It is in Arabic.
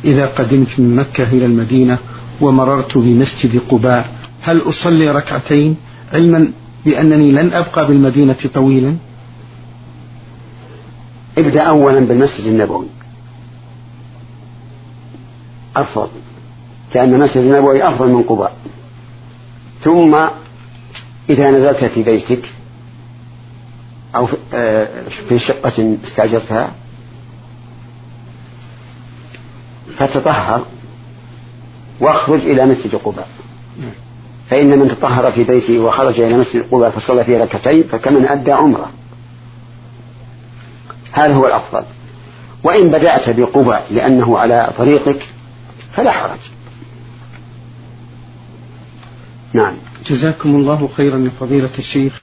إذا قدمت من مكة إلى المدينة ومررت بمسجد قباء هل أصلي ركعتين علما بأنني لن أبقى بالمدينة طويلا؟ ابدأ أولا بالمسجد النبوي أفضل، لأن المسجد النبوي أفضل من قباء. ثم إذا نزلت في بيتك أو في شقة استأجرتها فتطهر واخرج إلى مسجد قباء، فإن من تطهر في بيته وخرج إلى مسجد قباء فصلى فيه ركعتين فكمن أدى عمره. هذا هو الأفضل. وإن بدأت بقباء لأنه على طريقك فلا حرج. نعم. جزاكم الله خيرا يا فضيلة الشيخ.